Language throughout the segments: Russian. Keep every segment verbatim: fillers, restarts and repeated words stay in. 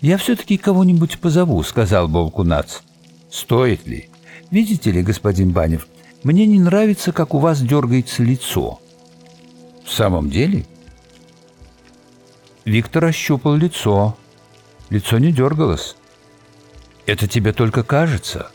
«Я все-таки кого-нибудь позову», — сказал Болкунац. «Стоит ли? Видите ли, господин Банев, мне не нравится, как у вас дергается лицо». «В самом деле?» Виктор ощупал лицо. Лицо не дергалось. «Это тебе только кажется?»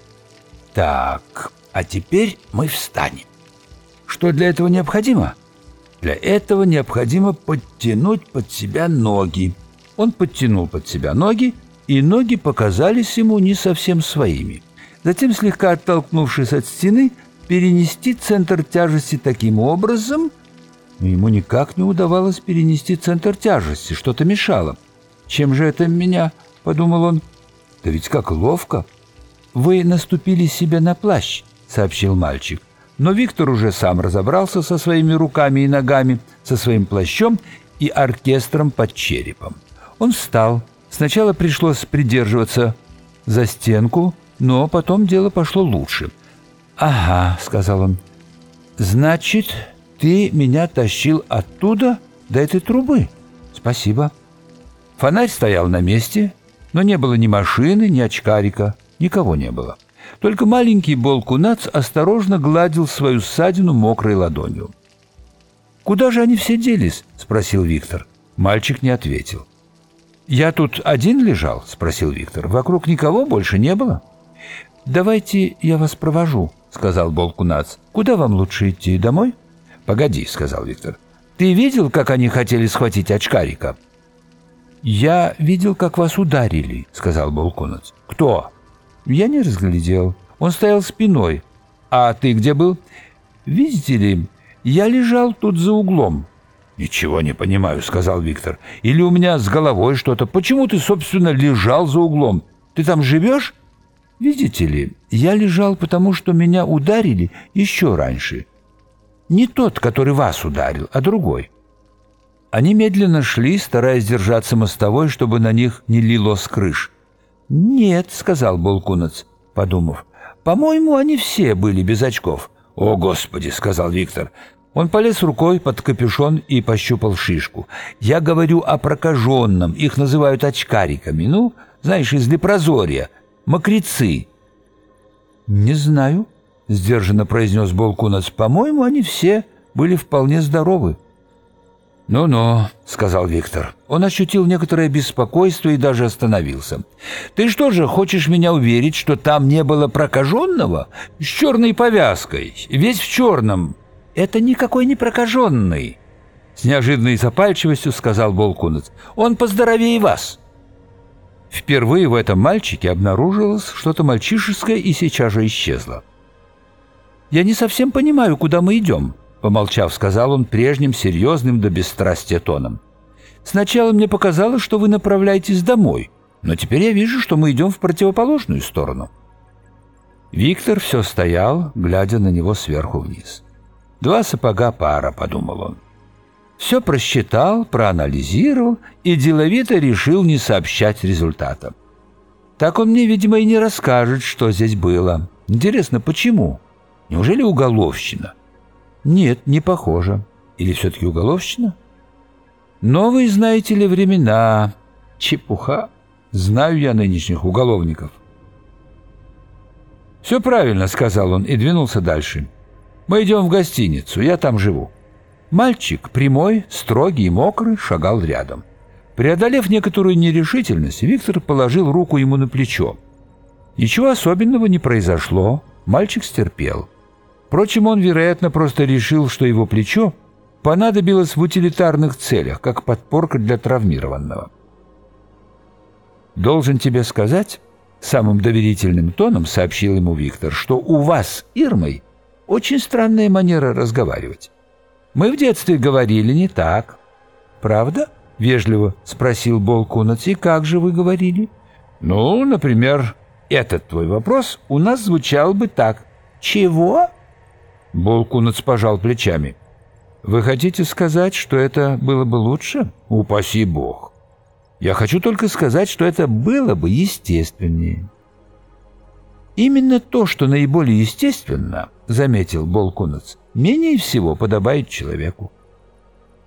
«Так, а теперь мы встанем. Что для этого необходимо?» «Для этого необходимо подтянуть под себя ноги». Он подтянул под себя ноги, и ноги показались ему не совсем своими. Затем, слегка оттолкнувшись от стены, перенести центр тяжести таким образом... Но ему никак не удавалось перенести центр тяжести, что-то мешало. «Чем же это меня?» — подумал он. «Да ведь как ловко!» «Вы наступили себе на плащ», — сообщил мальчик. Но Виктор уже сам разобрался со своими руками и ногами, со своим плащом и оркестром под черепом. Он встал. Сначала пришлось придерживаться за стенку, но потом дело пошло лучше. «Ага», — сказал он, — «значит, ты меня тащил оттуда до этой трубы? Спасибо». Фонарь стоял на месте, но не было ни машины, ни очкарика, никого не было. Только маленький Болкунац осторожно гладил свою ссадину мокрой ладонью. «Куда же они все делись?» — спросил Виктор. Мальчик не ответил. «Я тут один лежал?» — спросил Виктор. «Вокруг никого больше не было?» «Давайте я вас провожу», — сказал Болкунац. «Куда вам лучше идти? Домой?» «Погоди», — сказал Виктор. «Ты видел, как они хотели схватить очкарика?» «Я видел, как вас ударили», — сказал Болкунац. «Кто?» «Я не разглядел. Он стоял спиной. А ты где был?» «Видите ли, я лежал тут за углом». «Ничего не понимаю», — сказал Виктор. «Или у меня с головой что-то. Почему ты, собственно, лежал за углом? Ты там живешь?» «Видите ли, я лежал, потому что меня ударили еще раньше. Не тот, который вас ударил, а другой». Они медленно шли, стараясь держаться мостовой, чтобы на них не лило с крыш. «Нет», — сказал Болкунац, подумав, — «по-моему, они все были без очков». «О, Господи», — сказал Виктор. Он полез рукой под капюшон и пощупал шишку. «Я говорю о прокаженном, их называют очкариками. Ну, знаешь, из лепрозория, мокрецы». «Не знаю», — сдержанно произнес Болкунац, — «по-моему, они все были вполне здоровы». «Ну-ну», — сказал Виктор. Он ощутил некоторое беспокойство и даже остановился. «Ты что же, хочешь меня уверить, что там не было прокаженного? С черной повязкой, весь в черном». «Это никакой не прокаженный», — с неожиданной запальчивостью сказал Болкунац. «Он поздоровее вас». Впервые в этом мальчике обнаружилось что-то мальчишеское и сейчас же исчезло. «Я не совсем понимаю, куда мы идем», — помолчав, сказал он прежним серьезным до бесстрастия тоном. «Сначала мне показалось, что вы направляетесь домой, но теперь я вижу, что мы идем в противоположную сторону». Виктор все стоял, глядя на него сверху вниз. «Два сапога пара», — подумал он. Все просчитал, проанализировал и деловито решил не сообщать результата. Так он мне, видимо, и не расскажет, что здесь было. Интересно, почему? Неужели уголовщина? Нет, не похоже. Или все-таки уголовщина? Новые, знаете ли, времена. Чепуха. Знаю я нынешних уголовников. «Все правильно», — сказал он и двинулся дальше. «Мы идем в гостиницу, я там живу». Мальчик, прямой, строгий и мокрый, шагал рядом. Преодолев некоторую нерешительность, Виктор положил руку ему на плечо. Ничего особенного не произошло, мальчик стерпел. Впрочем, он, вероятно, просто решил, что его плечо понадобилось в утилитарных целях, как подпорка для травмированного. «Должен тебе сказать», — самым доверительным тоном сообщил ему Виктор, «что у вас с Ирмой очень странная манера разговаривать. Мы в детстве говорили не так». «Правда?» — вежливо спросил Болкунац. «И как же вы говорили?» «Ну, например, этот твой вопрос у нас звучал бы так». «Чего?» Болкунац пожал плечами. «Вы хотите сказать, что это было бы лучше?» «Упаси Бог. Я хочу только сказать, что это было бы естественнее». «Именно то, что наиболее естественно, — заметил Болкунац, — менее всего подобает человеку».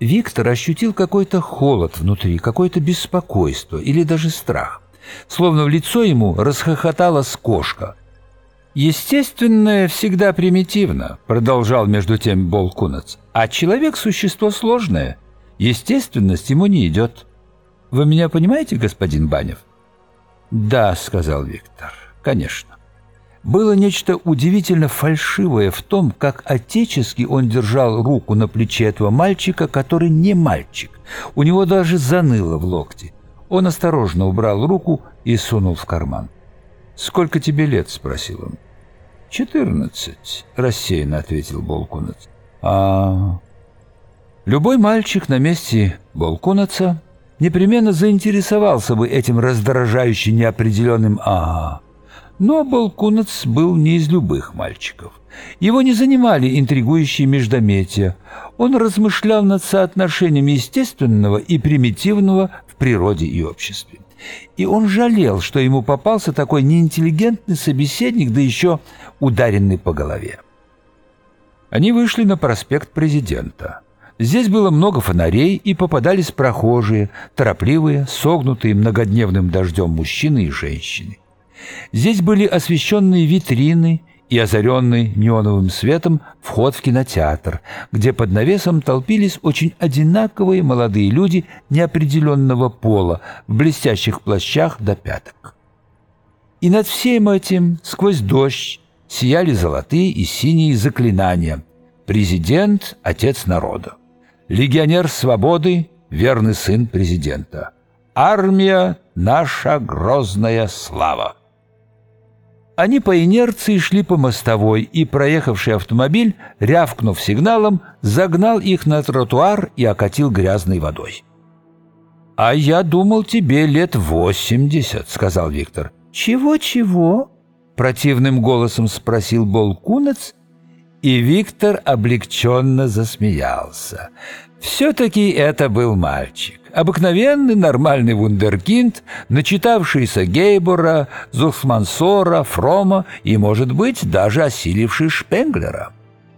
Виктор ощутил какой-то холод внутри, какое-то беспокойство или даже страх. Словно в лицо ему расхохоталась кошка. «Естественное всегда примитивно», — продолжал между тем Болкунац. «А человек — существо сложное. Естественность ему не идет. Вы меня понимаете, господин Банев?» «Да», — сказал Виктор, — «конечно». Было нечто удивительно фальшивое в том, как отечески он держал руку на плече этого мальчика, который не мальчик. У него даже заныло в локте. Он осторожно убрал руку и сунул в карман. «Сколько тебе лет?» — спросил он. «Четырнадцать», — рассеянно ответил Болкунац. «А...» Любой мальчик на месте Болкунаца непременно заинтересовался бы этим раздражающе неопределенным «а-а». Но Болкунац был не из любых мальчиков. Его не занимали интригующие междометия. Он размышлял над соотношением естественного и примитивного в природе и обществе. И он жалел, что ему попался такой неинтеллигентный собеседник, да еще ударенный по голове. Они вышли на проспект Президента. Здесь было много фонарей, и попадались прохожие, торопливые, согнутые многодневным дождем мужчины и женщины. Здесь были освещенные витрины и озаренный неоновым светом вход в кинотеатр, где под навесом толпились очень одинаковые молодые люди неопределенного пола в блестящих плащах до пяток. И над всем этим, сквозь дождь, сияли золотые и синие заклинания: «Президент – отец народа», «Легионер свободы – верный сын президента», «Армия – наша грозная слава». Они по инерции шли по мостовой, и проехавший автомобиль, рявкнув сигналом, загнал их на тротуар и окатил грязной водой. «А я думал, тебе лет восемьдесят», — сказал Виктор. «Чего-чего?» — противным голосом спросил Болкунац, и Виктор облегченно засмеялся. Все-таки это был мальчик. Обыкновенный нормальный вундеркинд, начитавшийся Гейбора, Зухсмансора, Фрома и, может быть, даже осиливший Шпенглера.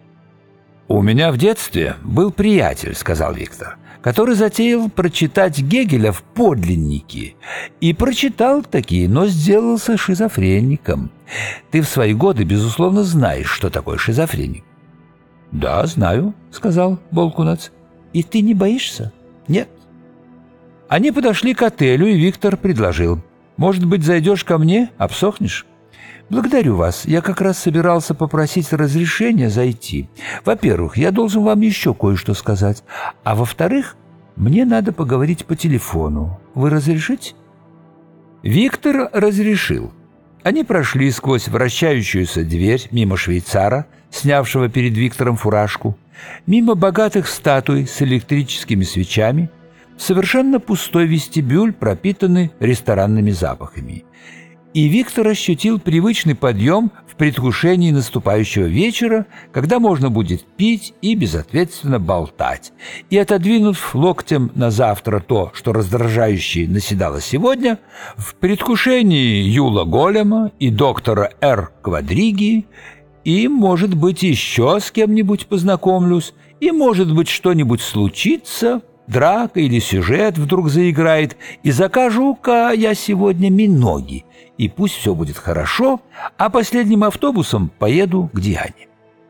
«У меня в детстве был приятель», — сказал Виктор, который затеял прочитать Гегеля в подлиннике. И прочитал такие, но сделался шизофреником. Ты в свои годы, безусловно, знаешь, что такое шизофреник. «Да, знаю», — сказал Болкунац. «И ты не боишься?» «Нет». Они подошли к отелю, и Виктор предложил: «Может быть, зайдешь ко мне, обсохнешь?» «Благодарю вас. Я как раз собирался попросить разрешения зайти. Во-первых, я должен вам еще кое-что сказать. А во-вторых, мне надо поговорить по телефону. Вы разрешите?» Виктор разрешил. Они прошли сквозь вращающуюся дверь мимо швейцара, снявшего перед Виктором фуражку, мимо богатых статуй с электрическими свечами, в совершенно пустой вестибюль, пропитанный ресторанными запахами. И Виктор ощутил привычный подъем в предвкушении наступающего вечера, когда можно будет пить и безответственно болтать. И, отодвинув локтем на завтра то, что раздражающе наседало сегодня, в предвкушении Юла Голема и доктора Р. Квадриги, и, может быть, еще с кем-нибудь познакомлюсь, и, может быть, что-нибудь случится, драка или сюжет вдруг заиграет, и закажу-ка я сегодня миноги, и пусть все будет хорошо, а последним автобусом поеду к Диане.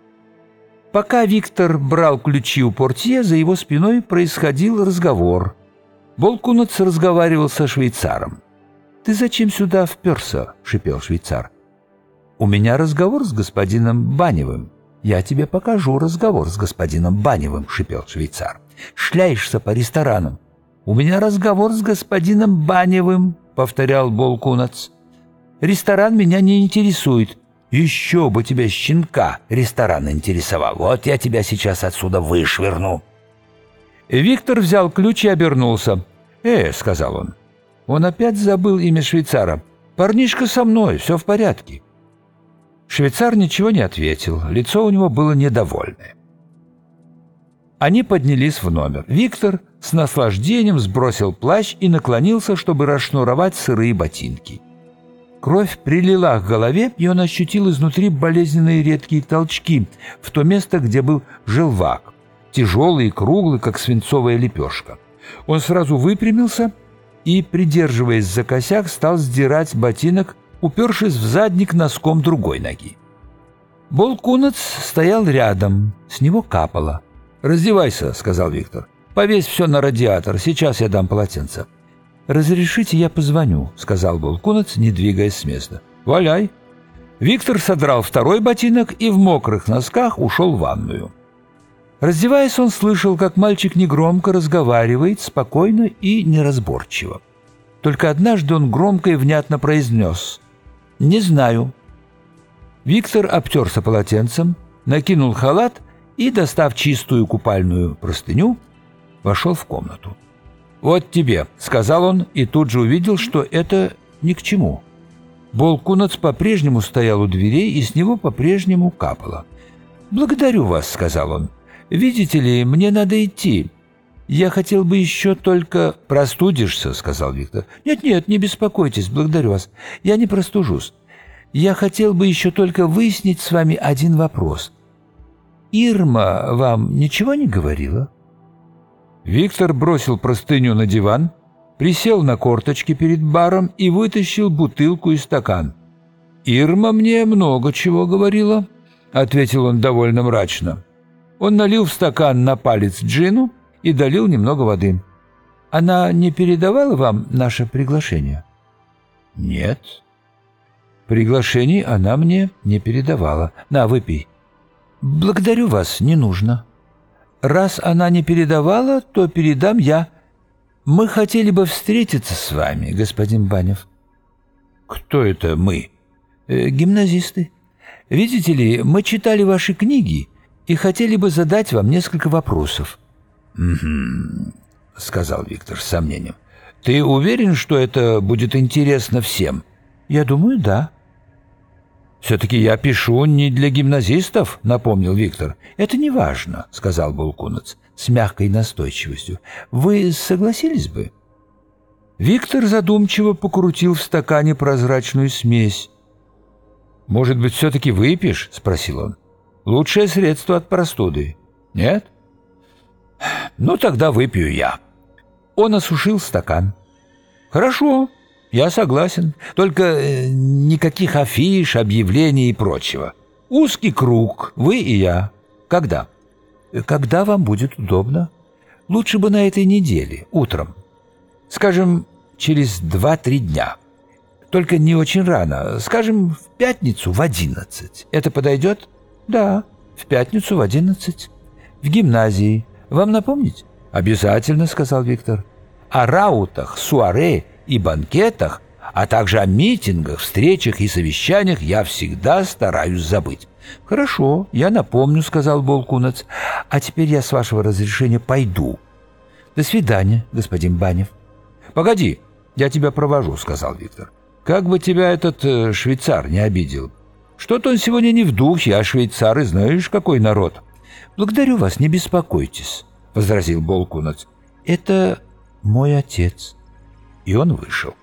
Пока Виктор брал ключи у портье, за его спиной происходил разговор. Болкунац разговаривал со швейцаром. «Ты зачем сюда вперся?» — шипел швейцар. «У меня разговор с господином Баневым». «Я тебе покажу разговор с господином Баневым», — шипел швейцар. «Шляешься по ресторанам». «У меня разговор с господином Баневым», — повторял Болкунац. «Ресторан меня не интересует». «Еще бы тебя, щенка, ресторан интересовал. Вот я тебя сейчас отсюда вышвырну». Виктор взял ключ и обернулся. «Э», — сказал он. Он опять забыл имя швейцара. «Парнишка со мной, все в порядке». Швейцар ничего не ответил, лицо у него было недовольное. Они поднялись в номер. Виктор с наслаждением сбросил плащ и наклонился, чтобы расшнуровать сырые ботинки. Кровь прилила к голове, и он ощутил изнутри болезненные редкие толчки в то место, где был желвак. тяжелый и круглый, как свинцовая лепешка. Он сразу выпрямился и, придерживаясь за косяк, стал сдирать ботинок, упершись в задник носком другой ноги. Болкунац стоял рядом, с него капало. «Раздевайся», — сказал Виктор. «Повесь все на радиатор, сейчас я дам полотенце». «Разрешите, я позвоню», — сказал Болкунац, не двигаясь с места. «Валяй». Виктор содрал второй ботинок и в мокрых носках ушел в ванную. Раздеваясь, он слышал, как мальчик негромко разговаривает, спокойно и неразборчиво. Только однажды он громко и внятно произнес: «Не знаю». Виктор обтерся полотенцем, накинул халат и, достав чистую купальную простыню, вошел в комнату. «Вот тебе», — сказал он, и тут же увидел, что это ни к чему. Болкунац по-прежнему стоял у дверей, и с него по-прежнему капало. «Благодарю вас», — сказал он. «Видите ли, мне надо идти. Я хотел бы еще только...» «Простудишься», — сказал Виктор. «Нет-нет, не беспокойтесь, благодарю вас. Я не простужусь. Я хотел бы еще только выяснить с вами один вопрос. Ирма вам ничего не говорила?» Виктор бросил простыню на диван, присел на корточки перед баром и вытащил бутылку и стакан. «Ирма мне много чего говорила», — ответил он довольно мрачно. Он налил в стакан на палец джину и долил немного воды. «Она не передавала вам наше приглашение?» «Нет. Приглашений она мне не передавала. На, выпей». «Благодарю вас, не нужно. Раз она не передавала, то передам я. Мы хотели бы встретиться с вами, господин Банев». «Кто это мы?» э, «Гимназисты. Видите ли, мы читали ваши книги и хотели бы задать вам несколько вопросов». «Угу», — сказал Виктор с сомнением. «Ты уверен, что это будет интересно всем?» «Я думаю, да». «Все-таки я пишу не для гимназистов», — напомнил Виктор. «Это не важно», — сказал Болкунац с мягкой настойчивостью. «Вы согласились бы?» Виктор задумчиво покрутил в стакане прозрачную смесь. «Может быть, все-таки выпьешь?» — спросил он. «Лучшее средство от простуды. Нет?» «Ну, тогда выпью я». Он осушил стакан. «Хорошо. Я согласен. Только э, никаких афиш, объявлений и прочего. Узкий круг, вы и я. Когда?» «Когда вам будет удобно. Лучше бы на этой неделе, утром. Скажем, через два-три дня. Только не очень рано. Скажем, в пятницу в одиннадцать. Это подойдет?» «Да, в пятницу в одиннадцать. В гимназии. Вам напомнить?» «Обязательно», — сказал Виктор. «О раутах, суаре и банкетах, а также о митингах, встречах и совещаниях я всегда стараюсь забыть». «Хорошо, я напомню», — сказал Болкунац. «А теперь я, с вашего разрешения, пойду. До свидания, господин Банев». «Погоди, я тебя провожу», — сказал Виктор. «Как бы тебя этот э, швейцар не обидел. Что-то он сегодня не в духе, а швейцары, знаешь, какой народ». «Благодарю вас, не беспокойтесь», — возразил Болкунац. «Это мой отец». И он вышел.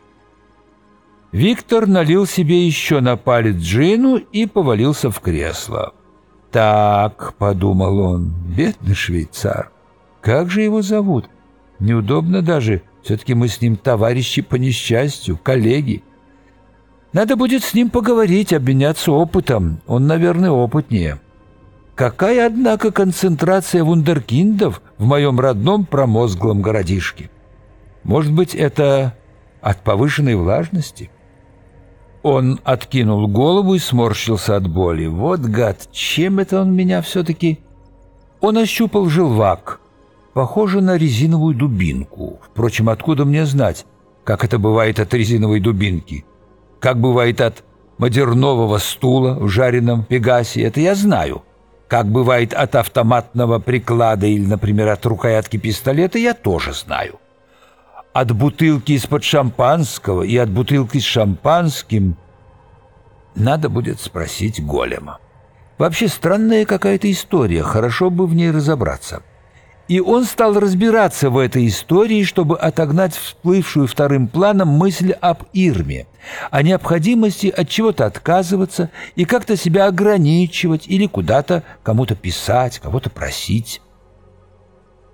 Виктор налил себе еще на палец джину и повалился в кресло. «Так», — подумал он, — «бедный швейцар. Как же его зовут? Неудобно даже. Все-таки мы с ним товарищи по несчастью, коллеги. Надо будет с ним поговорить, обменяться опытом. Он, наверное, опытнее. Какая, однако, концентрация вундеркиндов в моем родном промозглом городишке? Может быть, это от повышенной влажности?» Он откинул голову и сморщился от боли. «Вот гад, чем это он меня все-таки...» Он ощупал желвак, похоже на резиновую дубинку. Впрочем, откуда мне знать, как это бывает от резиновой дубинки? Как бывает от модернового стула в жареном пегасе, это я знаю. Как бывает от автоматного приклада или, например, от рукоятки пистолета, я тоже знаю. От бутылки из-под шампанского и от бутылки с шампанским надо будет спросить голема. Вообще странная какая-то история, хорошо бы в ней разобраться. И он стал разбираться в этой истории, чтобы отогнать всплывшую вторым планом мысль об Ирме, о необходимости от чего-то отказываться и как-то себя ограничивать или куда-то кому-то писать, кого-то просить.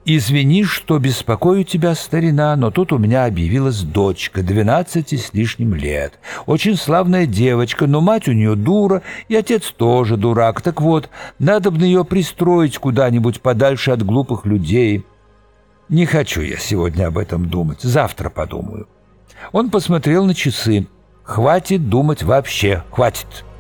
«Извини, что беспокою тебя, старина, но тут у меня объявилась дочка, двенадцати с лишним лет. Очень славная девочка, но мать у нее дура, и отец тоже дурак. Так вот, надо бы ее пристроить куда-нибудь подальше от глупых людей. Не хочу я сегодня об этом думать, завтра подумаю». Он посмотрел на часы. «Хватит думать вообще, хватит».